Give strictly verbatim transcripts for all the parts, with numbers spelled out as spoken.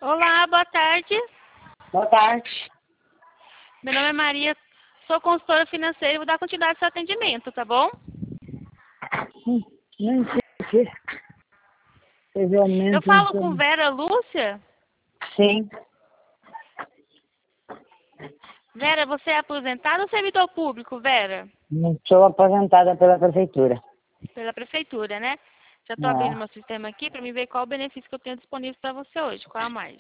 Olá, boa tarde. Boa tarde. Meu nome é Maria, sou consultora financeira e vou dar continuidade ao seu atendimento, tá bom? Hum, não sei o que. Teve aumento. Eu falo com Vera Lúcia. Sim. Vera, você é aposentada ou servidor público, Vera? Não sou aposentada pela prefeitura. Pela prefeitura, né? Já estou Não. abrindo meu sistema aqui para me ver qual o benefício que eu tenho disponível para você hoje. Qual a mais?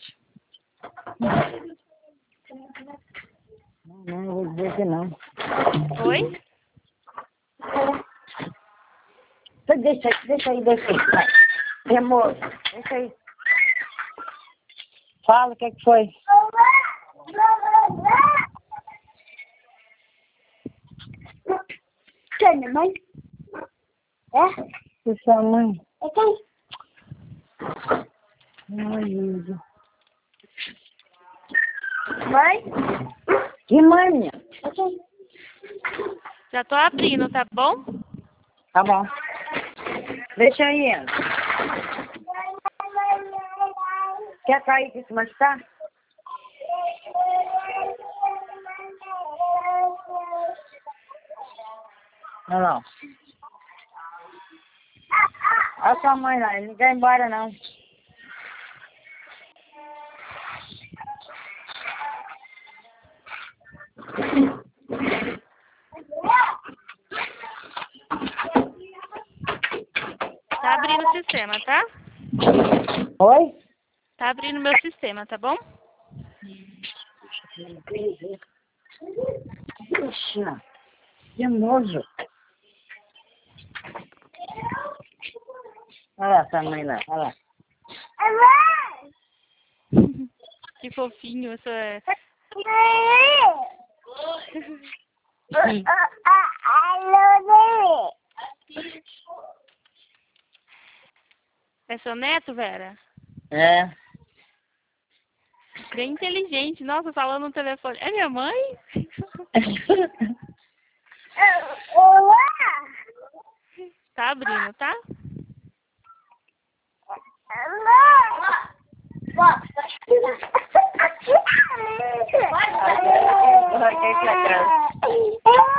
Não, não, eu vou dizer que não. Oi? Deixa aí, deixa aí, deixa aí. Vai. Meu amor, deixa aí. Fala, o que é que foi? Quem é minha mãe? É? Que é sua mãe? É quem? Ai, Deus. Mãe? Que mãe, minha? É quem? Já estou abrindo, tá bom? Tá bom. Deixa aí, ela. Quer cair pra se machucar? Não, não. Olha sua mãe lá, ele não quer ir embora, não. Tá abrindo o sistema, tá? Oi? Tá abrindo meu sistema, tá bom? Puxa, que nojo. Olha lá sua mãe lá, olha lá. Que fofinho, isso é... É seu neto, Vera? É. Bem inteligente. Nossa, falando no telefone. É minha mãe? Tá abrindo, tá?